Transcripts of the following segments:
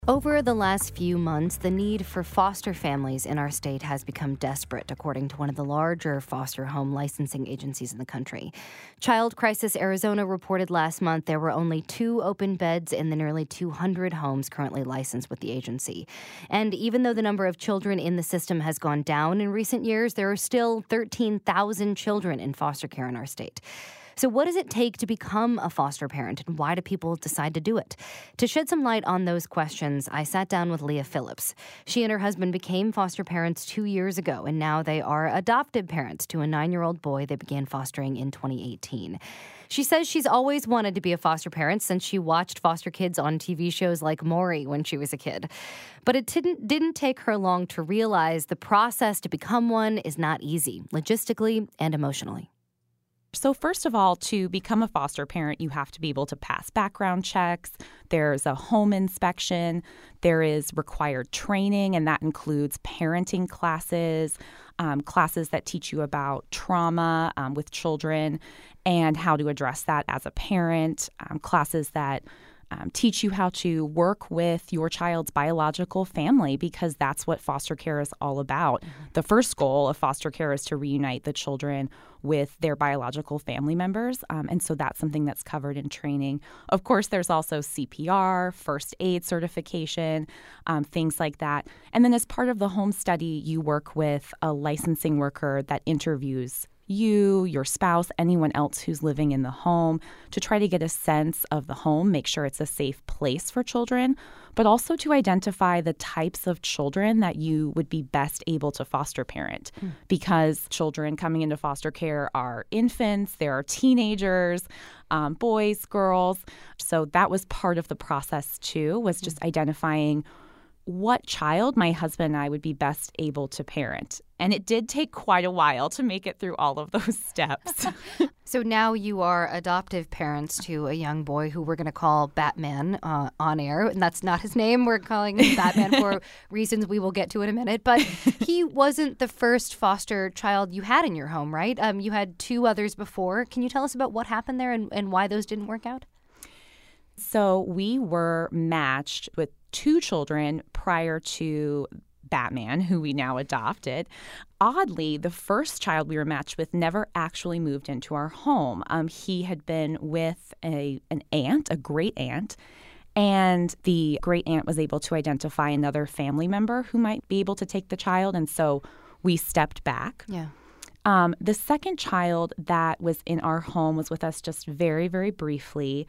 Over the last few months, the need for foster families in our state has become desperate, according to one of the larger foster home licensing agencies in the country. Child Crisis Arizona reported last month there were only 2 open beds in the nearly 200 homes currently licensed with the agency. And even though the number of children in the system has gone down in recent years, there are still 13,000 children in foster care in our state. So what does it take to become a foster parent, and why do people decide to do it? To shed some light on those questions, I sat down with Leah Phillips. She and her husband became foster parents 2 years ago, and now they are adoptive parents to a 9-year-old boy they began fostering in 2018. She says she's always wanted to be a foster parent since she watched foster kids on TV shows like Maury when she was a kid. But it didn't take her long to realize the process to become one is not easy, logistically and emotionally. So first of all, to become a foster parent, you have to be able to pass background checks. There's a home inspection. There is required training, and that includes parenting classes, classes that teach you about trauma with children and how to address that as a parent, classes that teach you how to work with your child's biological family, because that's what foster care is all about. Mm-hmm. The first goal of foster care is to reunite the children with their biological family members. And so that's something that's covered in training. Of course, there's also CPR, first aid certification, things like that. And then as part of the home study, you work with a licensing worker that interviews you, your spouse, anyone else who's living in the home, to try to get a sense of the home, make sure it's a safe place for children, but also to identify the types of children that you would be best able to foster parent. Because children coming into foster care are infants, there are teenagers, boys, girls. So that was part of the process too, was just identifying what child my husband and I would be best able to parent. And it did take quite a while to make it through all of those steps. So now you are adoptive parents to a young boy who we're going to call Batman on air. And that's not his name. We're calling him Batman for reasons we will get to in a minute. But he wasn't the first foster child you had in your home, right? You had 2 others before. Can you tell us about what happened there and why those didn't work out? So we were matched with 2 children prior to Batman, who we now adopted. Oddly, the first child we were matched with never actually moved into our home. He had been with an aunt, a great aunt, and the great aunt was able to identify another family member who might be able to take the child, and so we stepped back. Yeah. The second child that was in our home was with us just very, very briefly.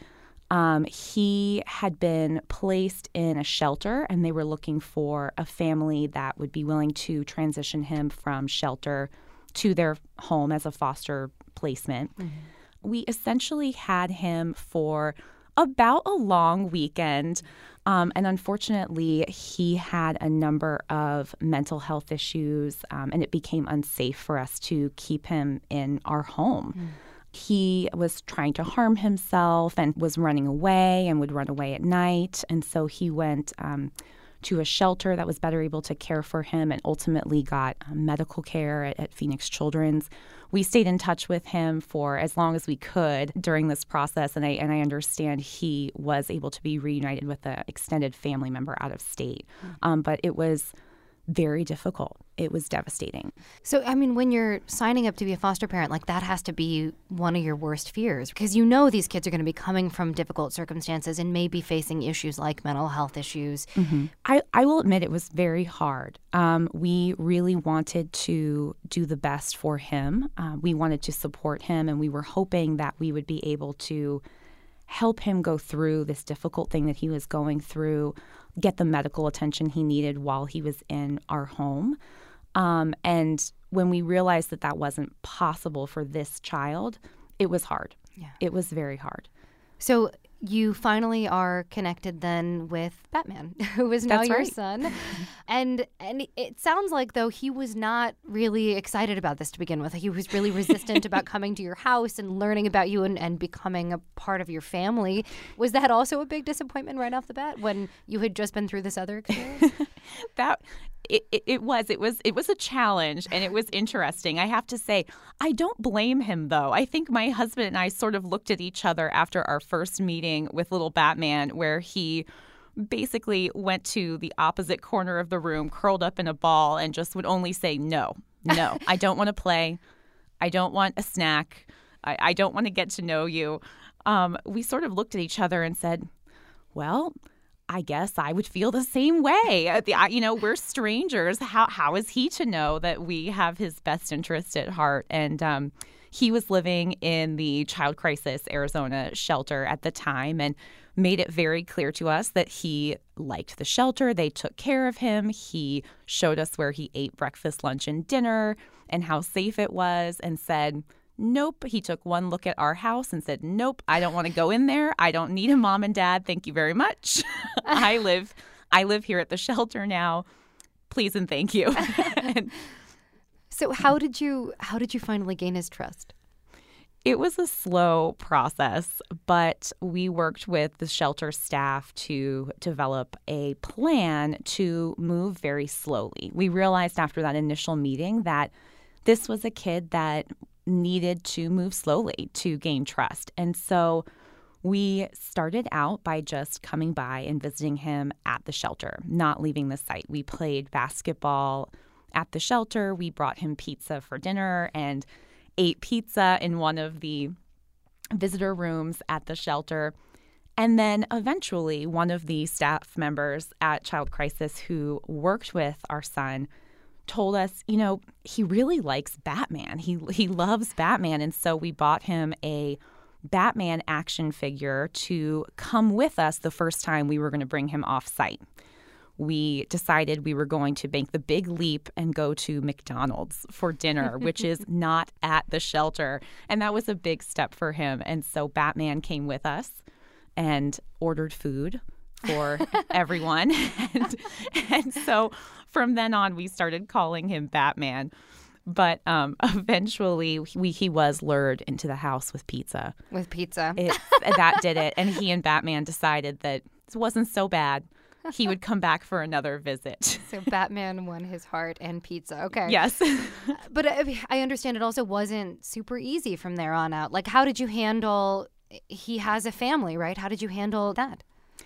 He had been placed in a shelter, and they were looking for a family that would be willing to transition him from shelter to their home as a foster placement. Mm-hmm. We essentially had him for about a long weekend, and unfortunately, he had a number of mental health issues, and it became unsafe for us to keep him in our home. Mm. He was trying to harm himself and was running away and would run away at night. And so he went to a shelter that was better able to care for him and ultimately got medical care at Phoenix Children's. We stayed in touch with him for as long as we could during this process. And I understand he was able to be reunited with an extended family member out of state. But it was very difficult. It was devastating. So, I mean, when you're signing up to be a foster parent, like that has to be one of your worst fears, because you know these kids are going to be coming from difficult circumstances and maybe facing issues like mental health issues. Mm-hmm. I will admit it was very hard. We really wanted to do the best for him. We wanted to support him, and we were hoping that we would be able to help him go through this difficult thing that he was going through, get the medical attention he needed while he was in our home. And when we realized that that wasn't possible for this child, it was hard. Yeah. It was very hard. So you finally are connected then with Batman, who is now That's your right. son. And it sounds like, though, he was not really excited about this to begin with. He was really resistant about coming to your house and learning about you and becoming a part of your family. Was that also a big disappointment right off the bat when you had just been through this other experience? It was a challenge, and it was interesting. I have to say, I don't blame him, though. I think my husband and I sort of looked at each other after our first meeting with little Batman, where he basically went to the opposite corner of the room, curled up in a ball, and just would only say, no, I don't want to play. I don't want a snack. I don't want to get to know you. We sort of looked at each other and said, well, I guess I would feel the same way. We're strangers. How is he to know that we have his best interest at heart? And he was living in the Child Crisis Arizona shelter at the time and made it very clear to us that he liked the shelter. They took care of him. He showed us where he ate breakfast, lunch, and dinner and how safe it was and said, nope. He took one look at our house and said, nope, I don't want to go in there. I don't need a mom and dad. Thank you very much. I live here at the shelter now. Please and thank you. So how did you finally gain his trust? It was a slow process, but we worked with the shelter staff to develop a plan to move very slowly. We realized after that initial meeting that this was a kid that needed to move slowly to gain trust. And so we started out by just coming by and visiting him at the shelter, not leaving the site. We played basketball at the shelter. We brought him pizza for dinner and ate pizza in one of the visitor rooms at the shelter. And then eventually one of the staff members at Child Crisis who worked with our son told us, he really likes Batman. He loves Batman. And so we bought him a Batman action figure to come with us the first time we were going to bring him off site. We decided we were going to make the big leap and go to McDonald's for dinner, which is not at the shelter. And that was a big step for him. And so Batman came with us and ordered food for everyone. And so from then on, we started calling him Batman. But eventually, he was lured into the house with pizza. With pizza. That did it. And he and Batman decided that it wasn't so bad. He would come back for another visit. So Batman won his heart and pizza. Okay. Yes. But I understand it also wasn't super easy from there on out. Like, how did you handle, he has a family, right? How did you handle that?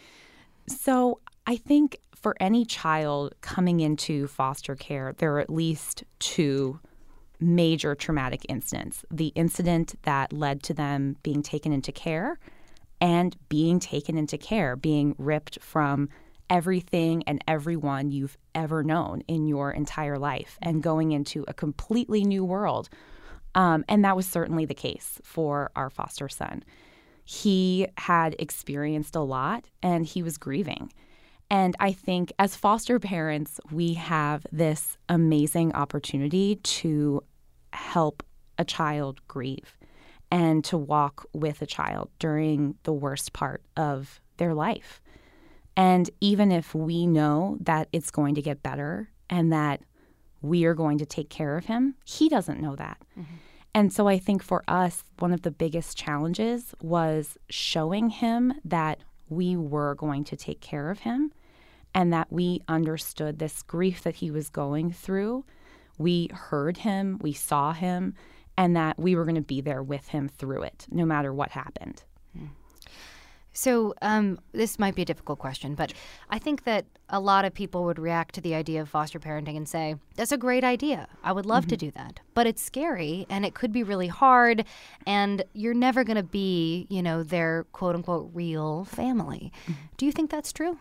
So I think for any child coming into foster care, there are at least two major traumatic incidents. The incident that led to them being taken into care and being taken into care, being ripped from everything and everyone you've ever known in your entire life and going into a completely new world. And that was certainly the case for our foster son. He had experienced a lot and he was grieving. And I think as foster parents, we have this amazing opportunity to help a child grieve and to walk with a child during the worst part of their life. And even if we know that it's going to get better and that we are going to take care of him, he doesn't know that. Mm-hmm. And so I think for us, one of the biggest challenges was showing him that we were going to take care of him and that we understood this grief that he was going through. We heard him, we saw him, and that we were going to be there with him through it, no matter what happened. Mm. So this might be a difficult question, but I think that a lot of people would react to the idea of foster parenting and say, that's a great idea. I would love to do that. But it's scary and it could be really hard and you're never going to be, their quote unquote real family. Do you think that's true?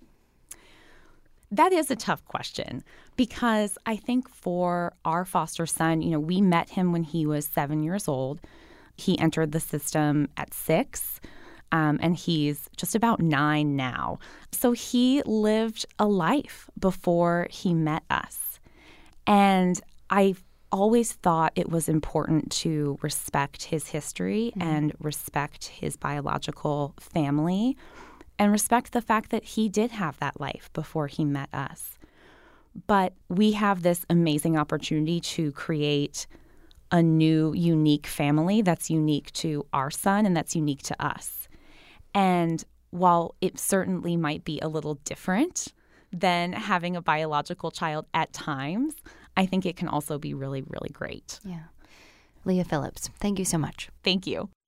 That is a tough question because I think for our foster son, we met him when he was 7 years old. He entered the system at 6. And he's just about 9 now. So he lived a life before he met us. And I've always thought it was important to respect his history and respect his biological family and respect the fact that he did have that life before he met us. But we have this amazing opportunity to create a new, unique family that's unique to our son and that's unique to us. And while it certainly might be a little different than having a biological child at times, I think it can also be really, really great. Yeah. Leah Phillips, thank you so much. Thank you.